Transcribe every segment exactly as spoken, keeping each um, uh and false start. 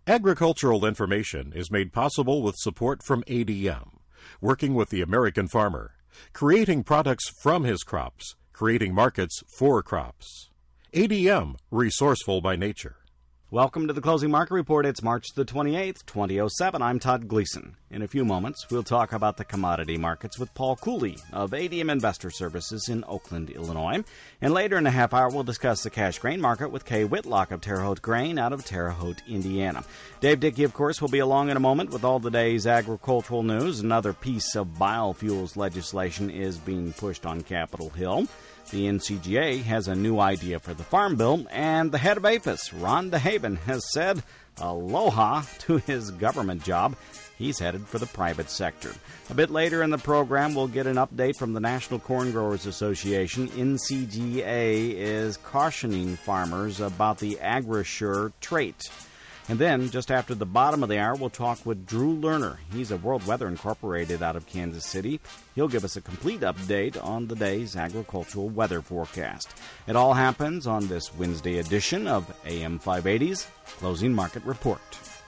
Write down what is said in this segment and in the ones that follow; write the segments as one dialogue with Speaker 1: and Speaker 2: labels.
Speaker 1: Agricultural information is made possible with support from A D M, working with the American farmer, creating products from his crops, creating markets for crops. A D M, resourceful by nature.
Speaker 2: Welcome to the Closing Market Report. It's March the twenty-eighth, twenty oh seven. I'm Todd Gleason. In a few moments, we'll talk about the commodity markets with Paul Cooley of A D M Investor Services in Oakland, Illinois. And later in the half hour, we'll discuss the cash grain market with Kay Whitlock of Terre Haute Grain out of Terre Haute, Indiana. Dave Dickey, of course, will be along in a moment with all the day's agricultural news. Another piece of biofuels legislation is being pushed on Capitol Hill. The N C G A has a new idea for the Farm Bill, and the head of A P H I S, Ron DeHaven, has said aloha to his government job. He's headed for the private sector. A bit later in the program, we'll get an update from the National Corn Growers Association. N C G A is cautioning farmers about the AgriSure trait. And then, just after the bottom of the hour, we'll talk with Drew Lerner. He's a World Weather Incorporated out of Kansas City. He'll give us a complete update on the day's agricultural weather forecast. It all happens on this Wednesday edition of A M five eighty's Closing Market Report.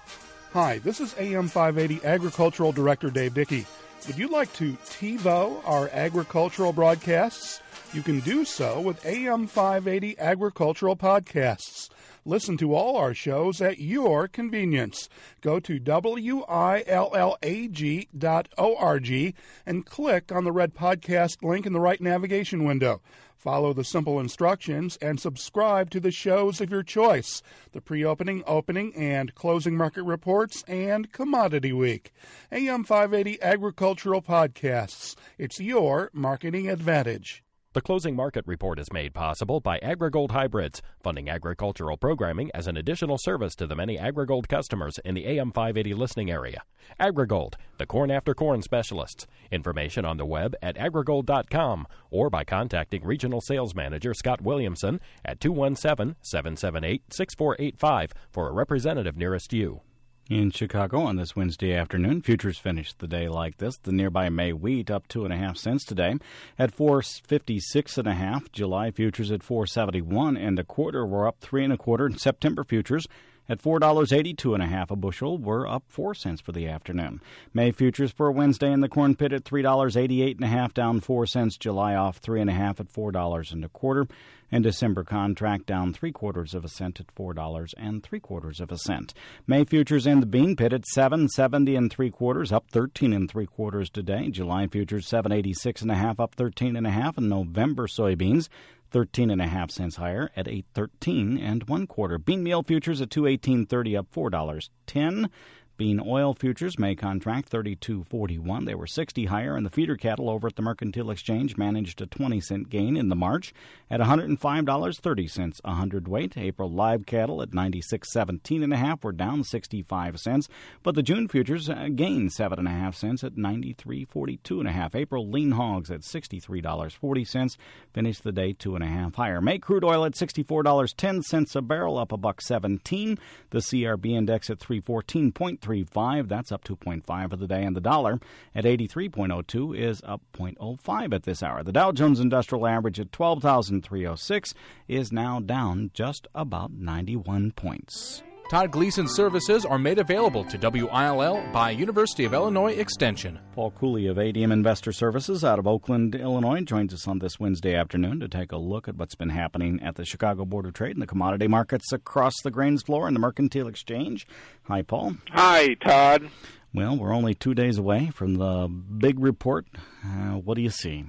Speaker 3: Hi, this is A M five eighty Agricultural Director Dave Dickey. Would you like to TiVo our agricultural broadcasts? You can do so with A M five eighty Agricultural Podcasts. Listen to all our shows at your convenience. Go to W I L L A G dot org and click on the red podcast link in the right navigation window. Follow the simple instructions and subscribe to the shows of your choice, the pre-opening, opening, and closing market reports, and Commodity Week. A M five eighty Agricultural Podcasts. It's your marketing advantage.
Speaker 4: The Closing Market Report is made possible by AgriGold Hybrids, funding agricultural programming as an additional service to the many AgriGold customers in the A M five eighty listening area. AgriGold, the corn after corn specialists. Information on the web at agrigold dot com or by contacting Regional Sales Manager Scott Williamson at two one seven, seven seven eight, six four eight five for a representative nearest you.
Speaker 2: In Chicago on this Wednesday afternoon, futures finished the day like this. The nearby May wheat up two and a half cents today at four fifty six and a half. July futures at four seventy one and a quarter were up three and a quarter. And September futures at four dollars eighty two and a half a bushel were up four cents for the afternoon. May futures for Wednesday in the corn pit at three dollars eighty eight and a half, down four cents. July off three and a half at four dollars and a quarter. And December contract down three quarters of a cent at four dollars and three quarters of a cent. May futures in the bean pit at seven seventy and three quarters, up thirteen and three quarters today. July futures seven eighty six and a half, up thirteen and a half. And November soybeans thirteen and a half cents higher at eight thirteen and one quarter. Bean meal futures at two eighteen thirty, up four dollars ten. Bean oil futures May contract thirty-two forty-one. They were sixty higher, and the feeder cattle over at the Mercantile Exchange managed a twenty cent gain in the March at one hundred five dollars and thirty cents a hundredweight. April live cattle at ninety-six seventeen and a half were down sixty-five cents, but the June futures gained seven and a half cents at ninety-three forty-two and a half. April lean hogs at sixty-three dollars and forty cents finished the day two and a half higher. May crude oil at sixty-four dollars and ten cents a barrel, up a buck seventeen. The C R B index at three fourteen point three five. That's up two point five for the day, and the dollar at eighty-three point oh two is up zero point oh five at this hour. The Dow Jones Industrial Average at twelve thousand three hundred six is now down just about ninety-one points.
Speaker 5: Todd Gleason services are made available to W I L L by University of Illinois Extension.
Speaker 2: Paul Cooley of A D M Investor Services out of Oakland, Illinois, joins us on this Wednesday afternoon to take a look at what's been happening at the Chicago Board of Trade and the commodity markets across the grains floor and the Mercantile Exchange. Hi, Paul.
Speaker 6: Hi, Todd.
Speaker 2: Well, we're only two days away from the big report. Uh, what do you see?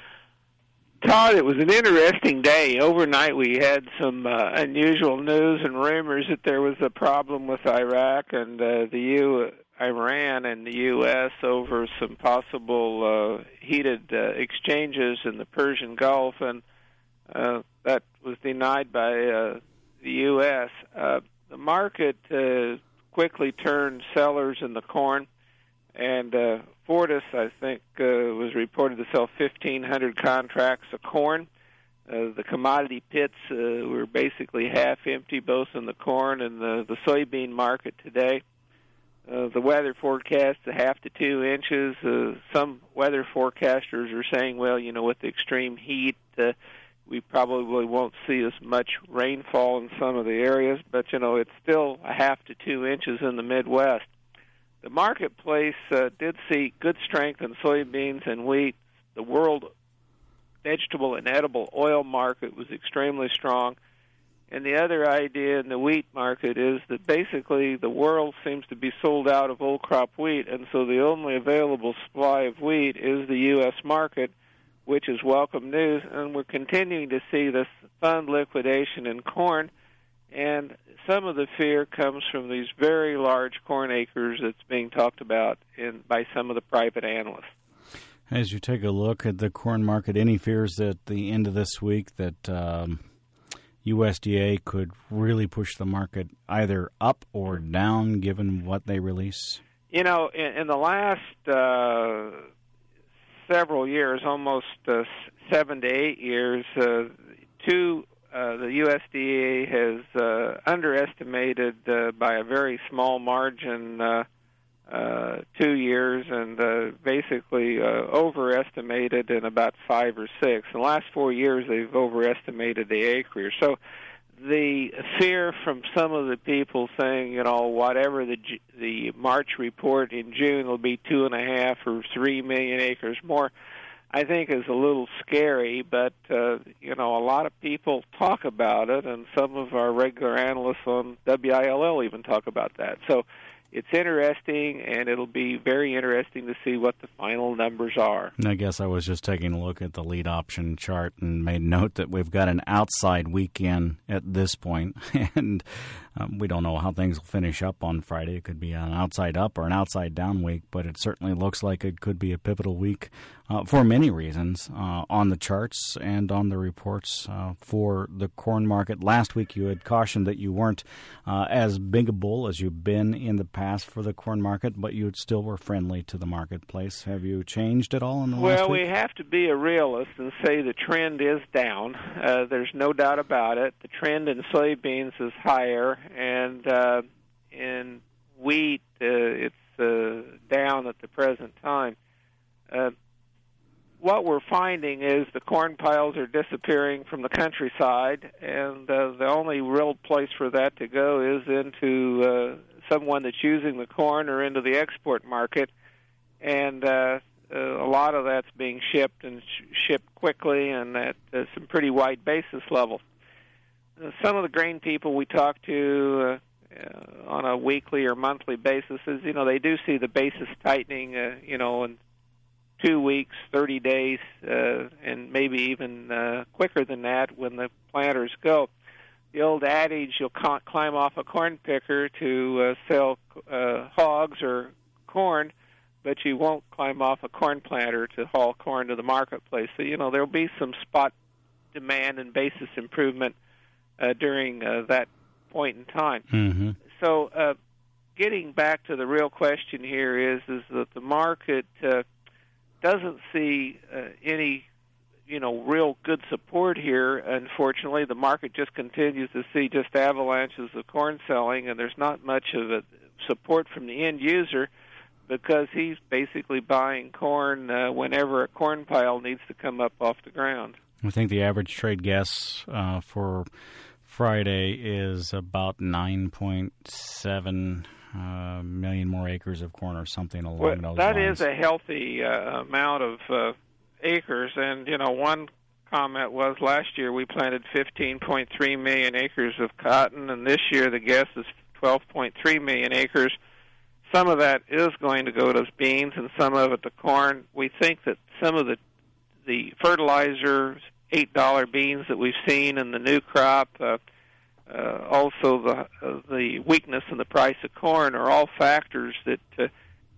Speaker 6: Todd, it was an interesting day. Overnight we had some uh, unusual news and rumors that there was a problem with Iraq and uh, the U. Iran and the U S over some possible uh, heated uh, exchanges in the Persian Gulf, and uh, that was denied by uh, the U S. Uh, the market uh, quickly turned sellers in the corn, and uh, Fortis, I think, uh, was reported to sell fifteen hundred contracts of corn. Uh, the commodity pits uh, were basically half empty, both in the corn and the, the soybean market today. Uh, the weather forecast, a half to two inches. Uh, some weather forecasters are saying, well, you know, with the extreme heat, uh, we probably won't see as much rainfall in some of the areas, but, you know, it's still a half to two inches in the Midwest. The marketplace uh, did see good strength in soybeans and wheat. The world vegetable and edible oil market was extremely strong. And the other idea in the wheat market is that basically the world seems to be sold out of old crop wheat, and so the only available supply of wheat is the U S market, which is welcome news. And we're continuing to see this fund liquidation in corn, and some of the fear comes from these very large corn acres that's being talked about in, by some of the private analysts.
Speaker 2: As you take a look at the corn market, any fears at the end of this week that um, U S D A could really push the market either up or down, given what they release? You
Speaker 6: know, in, in the last uh, several years, almost uh, seven to eight years, uh, two, uh, the U S D A has uh, underestimated uh, by a very small margin uh, uh, two years and uh, basically uh, overestimated in about five or six. In the last four years, they've overestimated the acreage. So the fear from some of the people saying, you know, whatever the the March report in June will be two and a half or three million acres more, I think is a little scary. But, uh, you know, a lot of people talk about it, and some of our regular analysts on W I L L even talk about that. So it's interesting, and it'll be very interesting to see what the final numbers are.
Speaker 2: I guess I was just taking a look at the lead option chart and made note that we've got an outside weekend at this point, and um, we don't know how things will finish up on Friday. It could be an outside up or an outside down week, but it certainly looks like it could be a pivotal week uh, for many reasons uh, on the charts and on the reports uh, for the corn market. Last week you had cautioned that you weren't uh, as big a bull as you've been in the past for the corn market, but you still were friendly to the marketplace. Have you changed at all in the
Speaker 6: well,
Speaker 2: last week?
Speaker 6: Well, we have to be a realist and say the trend is down. Uh, there's no doubt about it. The trend in soybeans is higher, and uh, in wheat, uh, it's uh, down at the present time. Uh, what we're finding is the corn piles are disappearing from the countryside, and uh, the only real place for that to go is into uh, someone that's using the corn or into the export market, and uh, uh, a lot of that's being shipped and sh- shipped quickly and at uh, some pretty wide basis levels. Uh, some of the grain people we talk to uh, uh, on a weekly or monthly basis is, you know, they do see the basis tightening, uh, you know, in two weeks, thirty days, uh, and maybe even uh, quicker than that when the planters go. The old adage, you'll climb off a corn picker to uh, sell uh, hogs or corn, but you won't climb off a corn planter to haul corn to the marketplace. So, you know, there'll be some spot demand and basis improvement uh, during uh, that point in time.
Speaker 2: Mm-hmm.
Speaker 6: So uh, getting back to the real question here is, is that the market uh, doesn't see uh, any you know, real good support here. Unfortunately, the market just continues to see just avalanches of corn selling, and there's not much of a support from the end user because he's basically buying corn uh, whenever a corn pile needs to come up off the ground.
Speaker 2: I think the average trade guess uh, for Friday is about nine point seven uh, million more acres of corn or something along
Speaker 6: well,
Speaker 2: those
Speaker 6: that
Speaker 2: lines.
Speaker 6: That is a healthy uh, amount of uh, acres, and, you know, one comment was last year we planted fifteen point three million acres of cotton, and this year the guess is twelve point three million acres. Some of that is going to go to beans and some of it to corn. We think that some of the the fertilizer eight dollar beans that we've seen in the new crop, uh, uh, also the uh, the weakness in the price of corn are all factors that uh,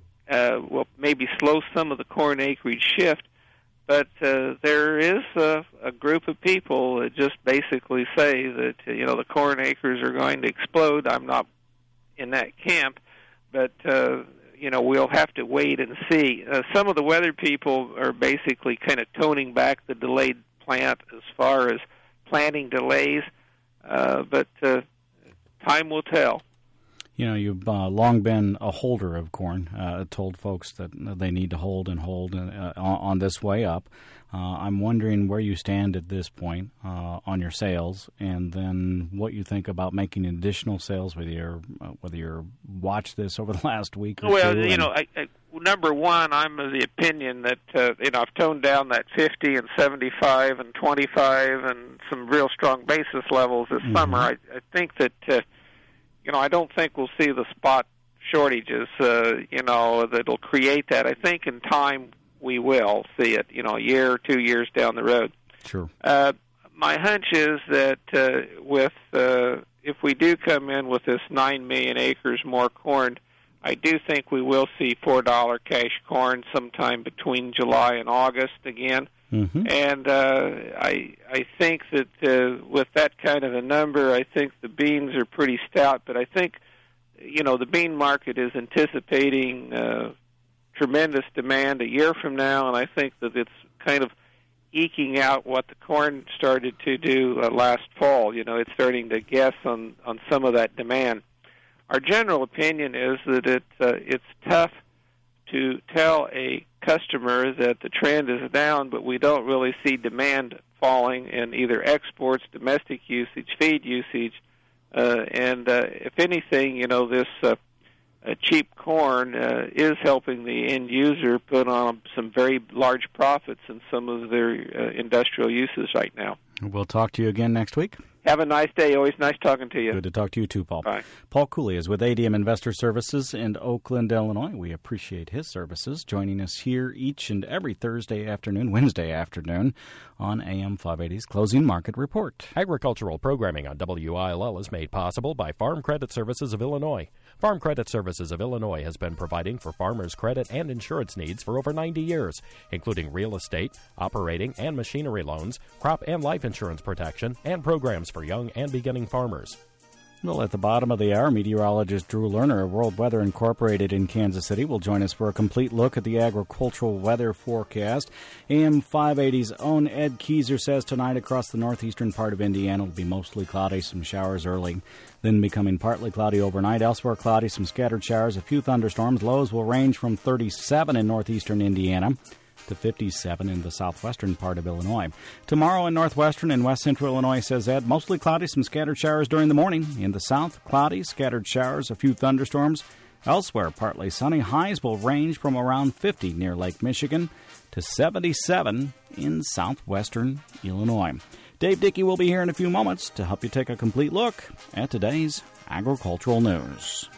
Speaker 6: uh, will maybe slow some of the corn acreage shift. But uh, there is a, a group of people that just basically say that, you know, the corn acres are going to explode. I'm not in that camp, but, uh, you know, we'll have to wait and see. Uh, some of the weather people are basically kind of toning back the delayed plant as far as planting delays, uh, but uh, time will tell.
Speaker 2: You know, you've uh, long been a holder of corn, uh, told folks that they need to hold and hold uh, on this way up. Uh, I'm wondering where you stand at this point uh, on your sales, and then what you think about making additional sales, whether you're, uh, whether you're watched this over the last week or
Speaker 6: well,
Speaker 2: two.
Speaker 6: Well, you
Speaker 2: and...
Speaker 6: know, I, I, number one, I'm of the opinion that, uh, you know, I've toned down that fifty and seventy-five and twenty-five and some real strong basis levels this mm-hmm. summer. I, I think that... Uh, You know, I don't think we'll see the spot shortages, uh, you know, that'll create that. I think in time we will see it, you know, a year or two years down the road.
Speaker 2: Sure.
Speaker 6: Uh, my hunch is that uh, with uh, if we do come in with this nine million acres more corn, I do think we will see four dollars cash corn sometime between July and August again. Mm-hmm. And uh, I I think that uh, with that kind of a number, I think the beans are pretty stout. But I think, you know, the bean market is anticipating uh, tremendous demand a year from now, and I think that it's kind of eking out what the corn started to do uh, last fall. You know, it's starting to guess on, on some of that demand. Our general opinion is that it uh, it's tough to tell a customer that the trend is down, but we don't really see demand falling in either exports, domestic usage, feed usage, uh, and uh, if anything, you know, this uh, uh, cheap corn uh, is helping the end user put on some very large profits in some of their uh, industrial uses right now.
Speaker 2: We'll talk to you again next week.
Speaker 6: Have a nice day. Always nice talking to you.
Speaker 2: Good to talk to you too, Paul.
Speaker 6: Bye.
Speaker 2: Paul Cooley is with A D M Investor Services in Oakland, Illinois. We appreciate his services, joining us here each and every Thursday afternoon, Wednesday afternoon on A M five eighty's Closing Market Report.
Speaker 4: Agricultural programming on W I L L is made possible by Farm Credit Services of Illinois. Farm Credit Services of Illinois has been providing for farmers' credit and insurance needs for over ninety years, including real estate, operating and machinery loans, crop and life insurance protection, and programs for young and beginning farmers.
Speaker 2: Well, at the bottom of the hour, meteorologist Drew Lerner of World Weather Incorporated in Kansas City will join us for a complete look at the agricultural weather forecast. A M five eighty's own Ed Keyser says tonight across the northeastern part of Indiana will be mostly cloudy, some showers early, then becoming partly cloudy overnight. Elsewhere cloudy, some scattered showers, a few thunderstorms. Lows will range from thirty-seven in northeastern Indiana to fifty-seven in the southwestern part of Illinois. Tomorrow in northwestern and west central Illinois, says Ed, mostly cloudy, some scattered showers during the morning. In the south, cloudy, scattered showers, a few thunderstorms. Elsewhere, partly sunny. Highs will range from around fifty near Lake Michigan to seventy-seven in southwestern Illinois. Dave Dickey will be here in a few moments to help you take a complete look at today's agricultural news.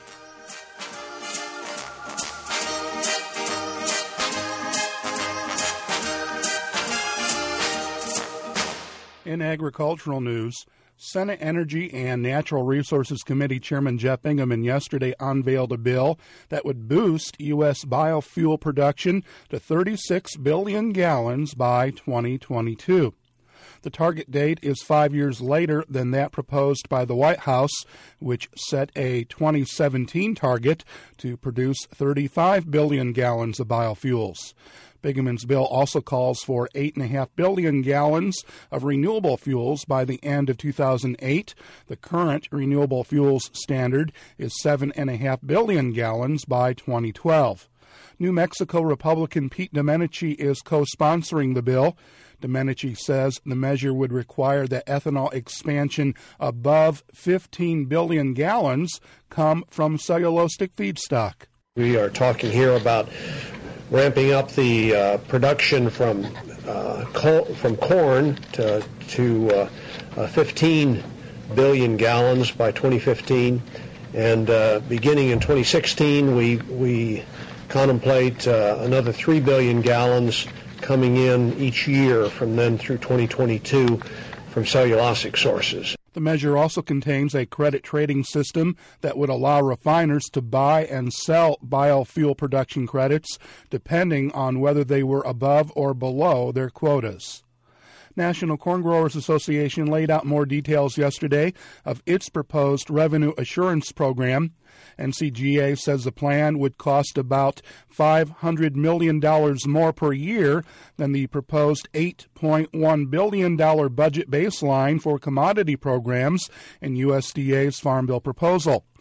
Speaker 3: In agricultural news, Senate Energy and Natural Resources Committee Chairman Jeff Bingaman yesterday unveiled a bill that would boost U S biofuel production to thirty-six billion gallons by twenty twenty-two. The target date is five years later than that proposed by the White House, which set a twenty seventeen target to produce thirty-five billion gallons of biofuels. Bingaman's bill also calls for eight point five billion gallons of renewable fuels by the end of two thousand eight. The current renewable fuels standard is seven point five billion gallons by twenty twelve. New Mexico Republican Pete Domenici is co-sponsoring the bill. Domenici says the measure would require that ethanol expansion above fifteen billion gallons come from cellulosic feedstock.
Speaker 7: We are talking here about ramping up the uh, production from uh, co- from corn to, to uh, uh, fifteen billion gallons by twenty fifteen, and uh, beginning in twenty sixteen, we we contemplate uh, another three billion gallons coming in each year from then through twenty twenty-two from cellulosic sources.
Speaker 3: The measure also contains a credit trading system that would allow refiners to buy and sell biofuel production credits depending on whether they were above or below their quotas. National Corn Growers Association laid out more details yesterday of its proposed revenue assurance program. N C G A says the plan would cost about five hundred million dollars more per year than the proposed eight point one billion dollars budget baseline for commodity programs in U S D A's Farm Bill proposal.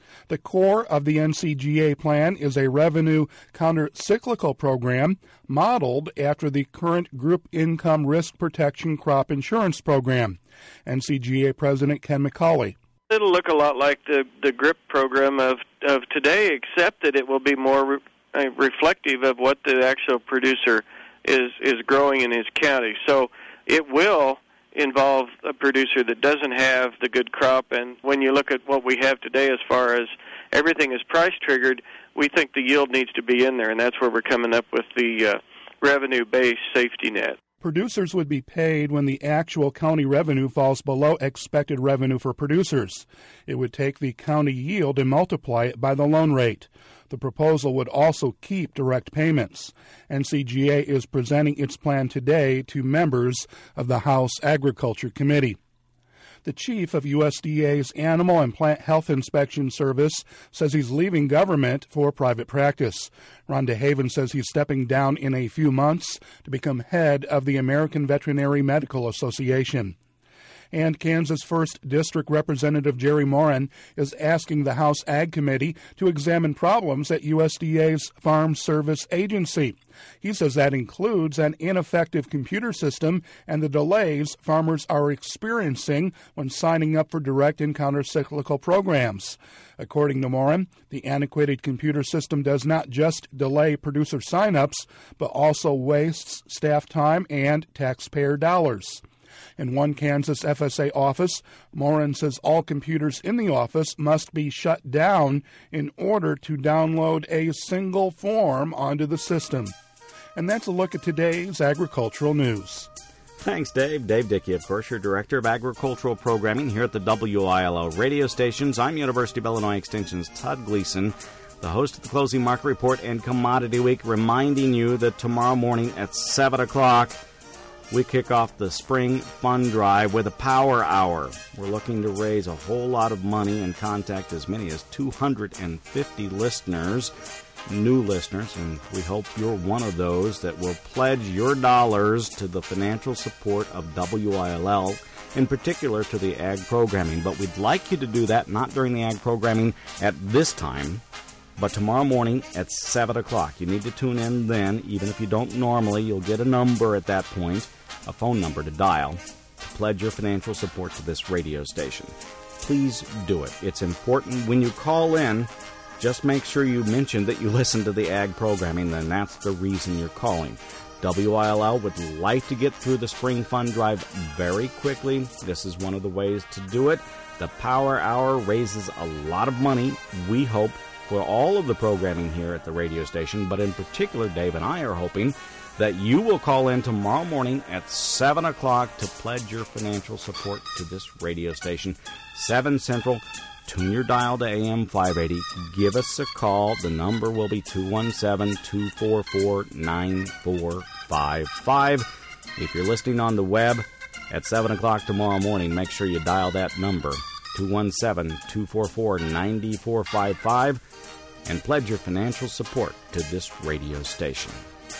Speaker 3: The core of the N C G A plan is a revenue counter-cyclical program modeled after the current Group Income Risk Protection Crop Insurance Program. N C G A President Ken McCauley.
Speaker 8: It'll look a lot like the, the GRIP program of, of today, except that it will be more re, uh, reflective of what the actual producer is, is growing in his county. So it will involve a producer that doesn't have the good crop, and when you look at what we have today as far as everything is price triggered, we think the yield needs to be in there, and that's where we're coming up with the uh, revenue-based safety net.
Speaker 3: Producers would be paid when the actual county revenue falls below expected revenue for producers. It would take the county yield and multiply it by the loan rate. The proposal would also keep direct payments. N C G A is presenting its plan today to members of the House Agriculture Committee. The chief of U S D A's Animal and Plant Health Inspection Service says he's leaving government for private practice. Ron DeHaven says he's stepping down in a few months to become head of the American Veterinary Medical Association. And Kansas first District Representative Jerry Moran is asking the House Ag Committee to examine problems at U S D A's Farm Service Agency. He says that includes an ineffective computer system and the delays farmers are experiencing when signing up for direct and counter-cyclical programs. According to Moran, the antiquated computer system does not just delay producer sign-ups, but also wastes staff time and taxpayer dollars. In one Kansas F S A office, Moran says all computers in the office must be shut down in order to download a single form onto the system. And that's a look at today's agricultural news.
Speaker 2: Thanks, Dave. Dave Dickey, of course, your Director of Agricultural Programming here at the W I L L radio stations. I'm University of Illinois Extension's Todd Gleason, the host of the Closing Market Report and Commodity Week, reminding you that tomorrow morning at seven o'clock, we kick off the Spring Fund Drive with a Power Hour. We're looking to raise a whole lot of money and contact as many as two hundred fifty listeners, new listeners, and we hope you're one of those that will pledge your dollars to the financial support of W I L L, in particular to the ag programming. But we'd like you to do that not during the ag programming at this time, but tomorrow morning at seven o'clock. You need to tune in then. Even if you don't normally, you'll get a number at that point, a phone number to dial, to pledge your financial support to this radio station. Please do it. It's important. When you call in, just make sure you mention that you listen to the ag programming, then that's the reason you're calling. W I L L would like to get through the Spring Fund Drive very quickly. This is one of the ways to do it. The Power Hour raises a lot of money, we hope, for all of the programming here at the radio station, but in particular, Dave and I are hoping that you will call in tomorrow morning at seven o'clock to pledge your financial support to this radio station, seven Central. Tune your dial to A M five eighty. Give us a call. The number will be two one seven, two four four, nine four five five. If you're listening on the web at seven o'clock tomorrow morning, make sure you dial that number, two one seven, two four four, nine four five five, and pledge your financial support to this radio station.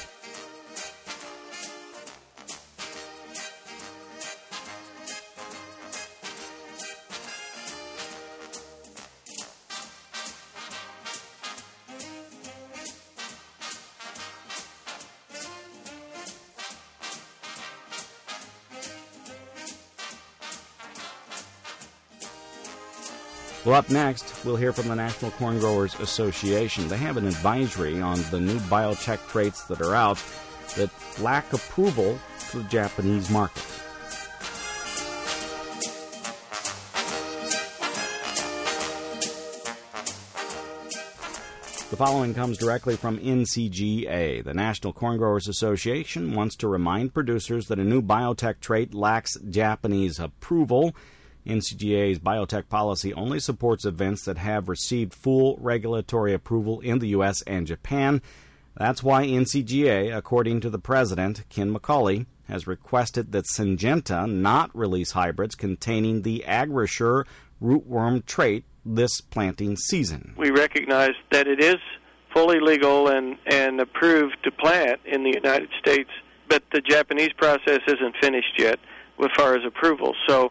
Speaker 2: Well, up next, we'll hear from the National Corn Growers Association. They have an advisory on the new biotech traits that are out that lack approval for the Japanese market. The following comes directly from N C G A. The National Corn Growers Association wants to remind producers that a new biotech trait lacks Japanese approval. N C G A's biotech policy only supports events that have received full regulatory approval in the U S and Japan. That's why N C G A, according to the president, Ken McCauley, has requested that Syngenta not release hybrids containing the AgriSure rootworm trait this planting season.
Speaker 8: We recognize that it is fully legal and, and approved to plant in the United States, but the Japanese process isn't finished yet as far as approval. So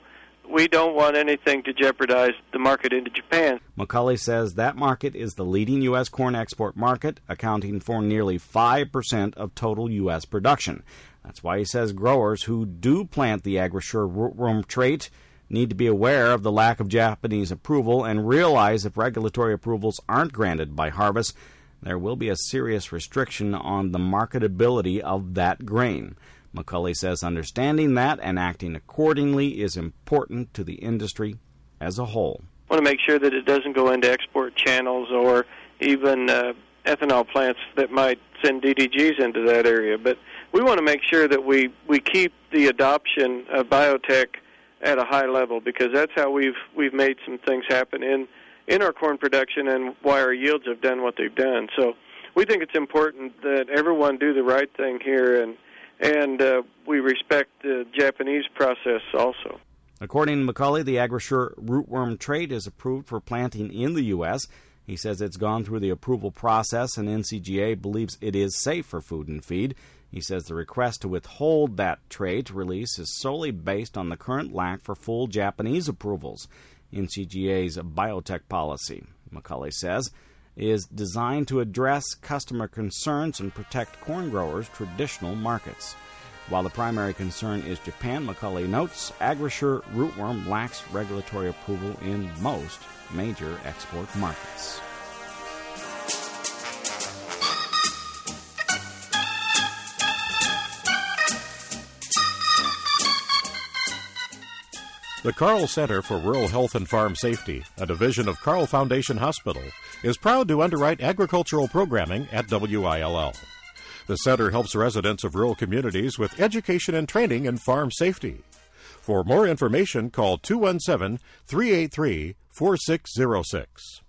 Speaker 8: we don't want anything to jeopardize the market into Japan.
Speaker 2: McCulley says that market is the leading U S corn export market, accounting for nearly five percent of total U S production. That's why he says growers who do plant the AgriSure rootworm trait need to be aware of the lack of Japanese approval and realize if regulatory approvals aren't granted by harvest, there will be a serious restriction on the marketability of that grain. McCulley says understanding that and acting accordingly is important to the industry as a whole.
Speaker 8: I want to make sure that it doesn't go into export channels or even uh, ethanol plants that might send D D Gs into that area. But we want to make sure that we, we keep the adoption of biotech at a high level, because that's how we've we've made some things happen in, in our corn production and why our yields have done what they've done. So we think it's important that everyone do the right thing here, and and uh, we respect the Japanese process also.
Speaker 2: According to McCulley, the AgriSure rootworm trait is approved for planting in the U S He says it's gone through the approval process, and N C G A believes it is safe for food and feed. He says the request to withhold that trait release is solely based on the current lack for full Japanese approvals. N C G A's biotech policy, McCulley says, is designed to address customer concerns and protect corn growers' traditional markets. While the primary concern is Japan, McCulley notes AgriSure rootworm lacks regulatory approval in most major export markets.
Speaker 1: The Carl Center for Rural Health and Farm Safety, a division of Carl Foundation Hospital, is proud to underwrite agricultural programming at W I L L. The center helps residents of rural communities with education and training in farm safety. For more information, call two one seven, three eight three, four six zero six.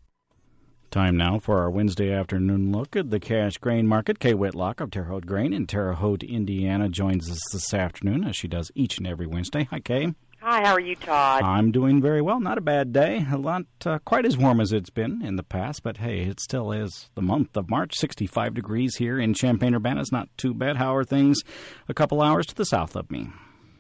Speaker 2: Time now for our Wednesday afternoon look at the cash grain market. Kay Whitlock of Terre Haute Grain in Terre Haute, Indiana, joins us this afternoon, as she does each and every Wednesday. Hi, Kay.
Speaker 9: Hi, how are you, Todd?
Speaker 2: I'm doing very well. Not a bad day. Not uh, quite as warm as it's been in the past, but hey, it still is the month of March. sixty-five degrees here in Champaign-Urbana is not too bad. How are things a couple hours to the south of me?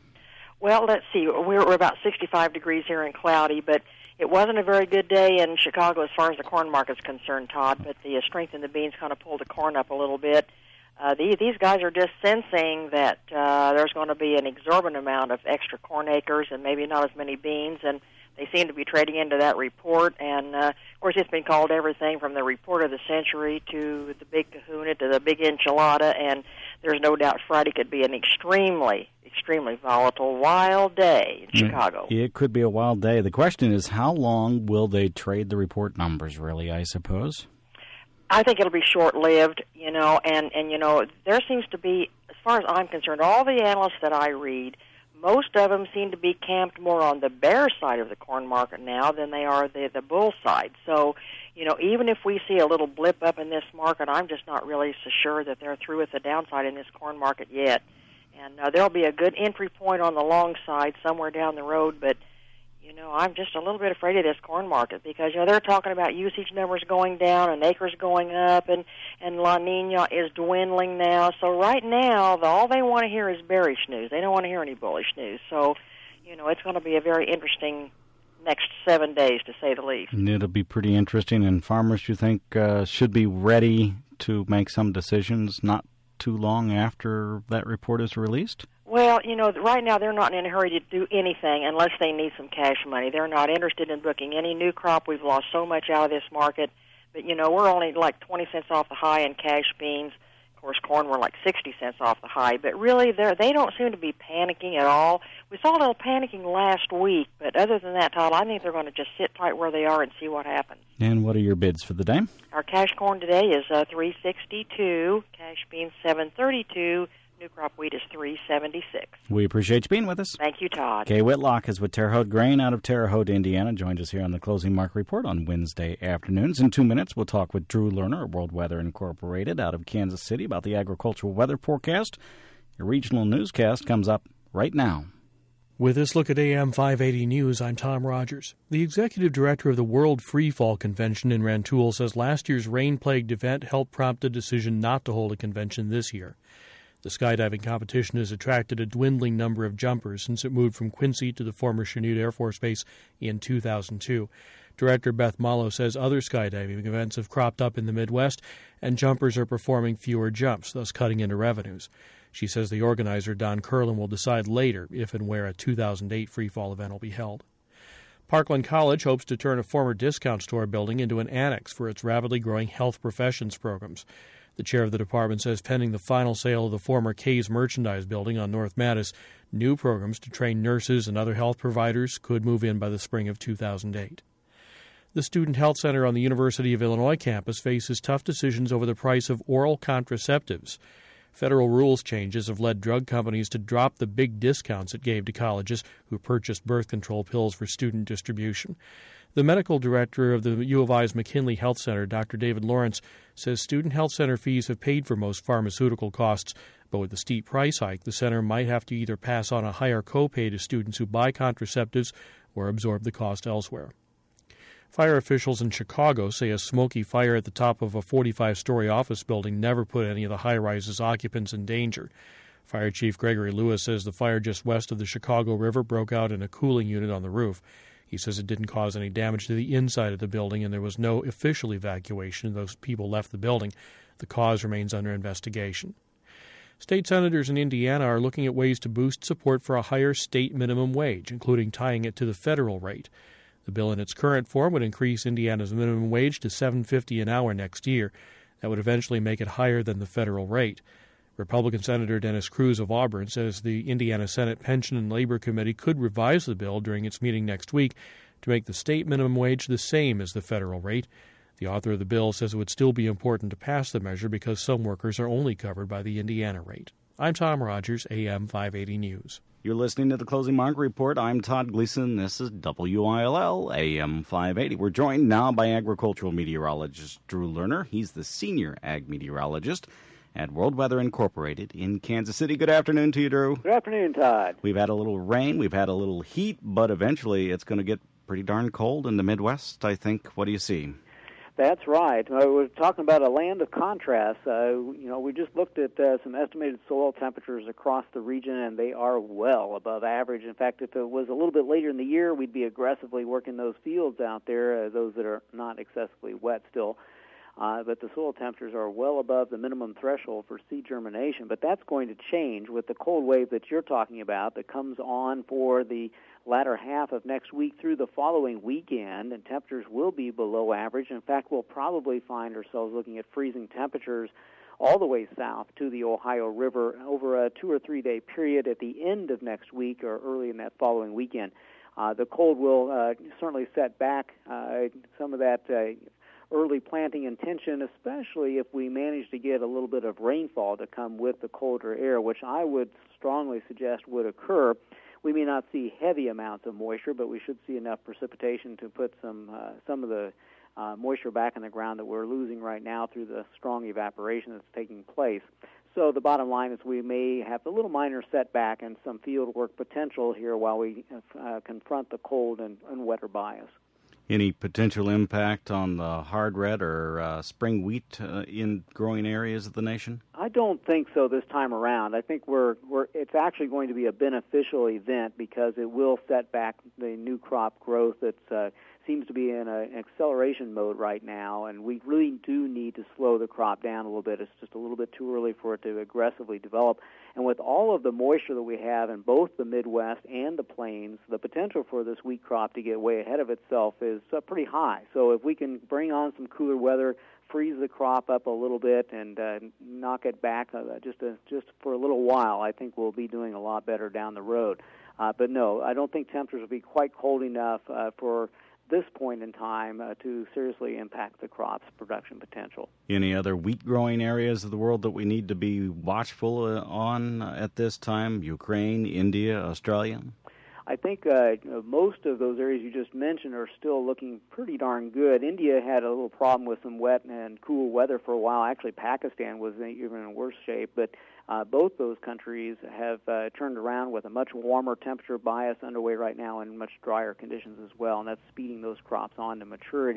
Speaker 9: Well, let's see. We're, we're about sixty-five degrees here and cloudy, but it wasn't a very good day in Chicago as far as the corn market's concerned, Todd, but the uh, strength in the beans kind of pulled the corn up a little bit. Uh, the, these guys are just sensing that uh, there's going to be an exorbitant amount of extra corn acres and maybe not as many beans, and they seem to be trading into that report. And, uh, of course, it's been called everything from the report of the century to the big kahuna to the big enchilada, and there's no doubt Friday could be an extremely, extremely volatile, wild day in Chicago.
Speaker 2: It could be a wild day. The question is, how long will they trade the report numbers, really, I suppose?
Speaker 9: I think it'll be short-lived, you know, and, and, you know, there seems to be, as far as I'm concerned, all the analysts that I read, most of them seem to be camped more on the bear side of the corn market now than they are the, the bull side. So, you know, even if we see a little blip up in this market, I'm just not really so sure that they're through with the downside in this corn market yet. And uh, there'll be a good entry point on the long side somewhere down the road, but you know, I'm just a little bit afraid of this corn market because, you know, they're talking about usage numbers going down and acres going up, and, and La Nina is dwindling now. So right now, the, all they want to hear is bearish news. They don't want to hear any bullish news. So, you know, it's going to be a very interesting next seven days, to say the least.
Speaker 2: It'll be pretty interesting, and farmers, you think, uh, should be ready to make some decisions not too long after that report is released?
Speaker 9: Well, you know, right now they're not in a hurry to do anything unless they need some cash money. They're not interested in booking any new crop. We've lost so much out of this market. But, you know, we're only like twenty cents off the high in cash beans. Of course, corn, we're like sixty cents off the high. But really, they're, they don't seem to be panicking at all. We saw a little panicking last week. But other than that, Todd, I think they're going to just sit tight where they are and see what happens.
Speaker 2: And what are your bids for the day?
Speaker 9: Our cash corn today is uh, three sixty-two. Cash beans, seven thirty-two. New crop wheat is three seventy-six.
Speaker 2: We appreciate you being with us.
Speaker 9: Thank you, Todd.
Speaker 2: Kay Whitlock is with Terre Haute Grain out of Terre Haute, Indiana. Joined us here on the Closing Market Report on Wednesday afternoons. In two minutes, we'll talk with Drew Lerner of World Weather Incorporated out of Kansas City about the agricultural weather forecast. Your regional newscast comes up right now.
Speaker 10: With this look at A M five eighty News, I'm Tom Rogers. The executive director of the World Freefall Convention in Rantoul says last year's rain-plagued event helped prompt a decision not to hold a convention this year. The skydiving competition has attracted a dwindling number of jumpers since it moved from Quincy to the former Chanute Air Force Base in two thousand two. Director Beth Malo says other skydiving events have cropped up in the Midwest, and jumpers are performing fewer jumps, thus cutting into revenues. She says the organizer, Don Curlin, will decide later if and where a two thousand eight freefall event will be held. Parkland College hopes to turn a former discount store building into an annex for its rapidly growing health professions programs. The chair of the department says pending the final sale of the former Kay's Merchandise building on North Mattis, new programs to train nurses and other health providers could move in by the spring of two thousand eight. The Student Health Center on the University of Illinois campus faces tough decisions over the price of oral contraceptives. Federal rules changes have led drug companies to drop the big discounts it gave to colleges who purchased birth control pills for student distribution. The medical director of the U of I's McKinley Health Center, Doctor David Lawrence, says student health center fees have paid for most pharmaceutical costs, but with the steep price hike, the center might have to either pass on a higher copay to students who buy contraceptives or absorb the cost elsewhere. Fire officials in Chicago say a smoky fire at the top of a forty-five-story office building never put any of the high-rise's occupants in danger. Fire Chief Gregory Lewis says the fire just west of the Chicago River broke out in a cooling unit on the roof. He says it didn't cause any damage to the inside of the building, and there was no official evacuation. Those people left the building. The cause remains under investigation. State senators in Indiana are looking at ways to boost support for a higher state minimum wage, including tying it to the federal rate. The bill in its current form would increase Indiana's minimum wage to seven dollars and fifty cents an hour next year. That would eventually make it higher than the federal rate. Republican Senator Dennis Cruz of Auburn says the Indiana Senate Pension and Labor Committee could revise the bill during its meeting next week to make the state minimum wage the same as the federal rate. The author of the bill says it would still be important to pass the measure because some workers are only covered by the Indiana rate. I'm Tom Rogers, A M five eighty News.
Speaker 2: You're listening to the Closing Market Report. I'm Todd Gleason. This is W I L L, A M five eighty. We're joined now by agricultural meteorologist Drew Lerner. He's the senior ag meteorologist at World Weather Incorporated in Kansas City. Good afternoon to you, Drew.
Speaker 11: Good afternoon, Todd.
Speaker 2: We've had a little rain, we've had a little heat, but eventually it's going to get pretty darn cold in the Midwest, I think. What do you see?
Speaker 11: That's right. Uh, we're talking about a land of contrast. Uh, you know, we just looked at uh, some estimated soil temperatures across the region, and they are well above average. In fact, if it was a little bit later in the year, we'd be aggressively working those fields out there, uh, those that are not excessively wet still. Uh, but the soil temperatures are well above the minimum threshold for seed germination. But that's going to change with the cold wave that you're talking about that comes on for the latter half of next week through the following weekend, and temperatures will be below average. In fact, we'll probably find ourselves looking at freezing temperatures all the way south to the Ohio River over a two- or three-day period at the end of next week or early in that following weekend. Uh, the cold will uh, certainly set back uh, some of that uh, early planting intention, especially if we manage to get a little bit of rainfall to come with the colder air, which I would strongly suggest would occur. We may not see heavy amounts of moisture, but we should see enough precipitation to put some uh, some of the uh, moisture back in the ground that we're losing right now through the strong evaporation that's taking place. So the bottom line is we may have a little minor setback and some field work potential here while we uh, confront the cold and, and wetter bias.
Speaker 2: Any potential impact on the hard red or uh, spring wheat uh, in growing areas of the nation?
Speaker 11: I don't think so this time around. I think we're we're it's actually going to be a beneficial event because it will set back the new crop growth that uh, seems to be in a, an acceleration mode right now, and we really do need to slow the crop down a little bit. It's just a little bit too early for it to aggressively develop. And with all of the moisture that we have in both the Midwest and the Plains, the potential for this wheat crop to get way ahead of itself is uh, pretty high. So if we can bring on some cooler weather, freeze the crop up a little bit, and uh, knock it back uh, just a, just for a little while, I think we'll be doing a lot better down the road. Uh, but no, I don't think temperatures will be quite cold enough uh, for this point in time uh, to seriously impact the crop's production potential.
Speaker 2: Any other wheat growing areas of the world that we need to be watchful uh, on at this time? Ukraine, India, Australia?
Speaker 11: I think uh, most of those areas you just mentioned are still looking pretty darn good. India had a little problem with some wet and cool weather for a while. Actually, Pakistan was even in worse shape, but uh, both those countries have uh, turned around with a much warmer temperature bias underway right now and much drier conditions as well, and that's speeding those crops on to maturity.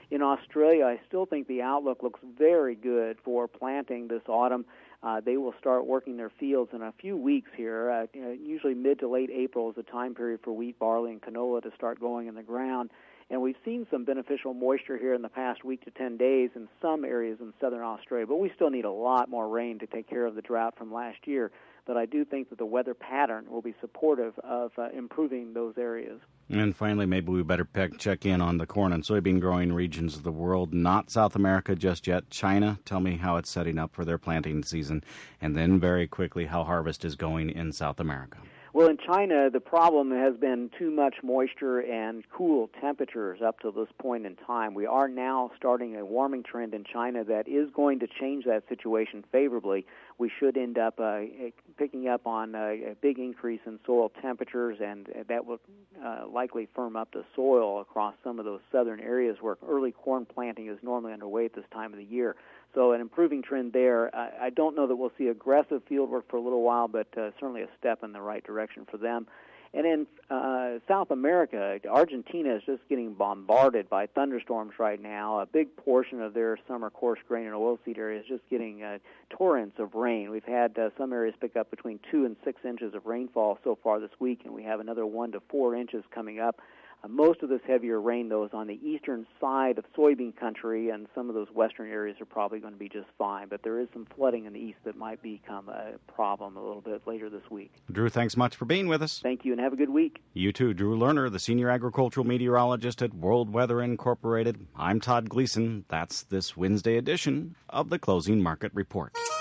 Speaker 11: In Australia, I still think the outlook looks very good for planting this autumn. Uh, they will start working their fields in a few weeks here. Uh, you know, usually mid to late April is the time period for wheat, barley, and canola to start going in the ground. And we've seen some beneficial moisture here in the past week to ten days in some areas in southern Australia, but we still need a lot more rain to take care of the drought from last year. But I do think that the weather pattern will be supportive of uh, improving those areas.
Speaker 2: And finally, maybe we better peck, check in on the corn and soybean growing regions of the world, not South America just yet. China, tell me how it's setting up for their planting season, and then very quickly how harvest is going in South America.
Speaker 11: Well, in China, the problem has been too much moisture and cool temperatures up to this point in time. We are now starting a warming trend in China that is going to change that situation favorably. We should end up uh, picking up on a, a big increase in soil temperatures, and that will uh, likely firm up the soil across some of those southern areas where early corn planting is normally underway at this time of the year. So an improving trend there. I, I don't know that we'll see aggressive field work for a little while, but uh, certainly a step in the right direction for them. And in uh, South America, Argentina is just getting bombarded by thunderstorms right now. A big portion of their summer coarse grain and oilseed area is just getting uh, torrents of rain. We've had uh, some areas pick up between two and six inches of rainfall so far this week, and we have another one to four inches coming up. Uh, most of this heavier rain, though, is on the eastern side of soybean country, and some of those western areas are probably going to be just fine. But there is some flooding in the east that might become a problem a little bit later this week.
Speaker 2: Drew, thanks much for being with us.
Speaker 11: Thank you, and have a good week.
Speaker 2: You too. Drew Lerner, the Senior Agricultural Meteorologist at World Weather Incorporated. I'm Todd Gleason. That's this Wednesday edition of the Closing Market Report.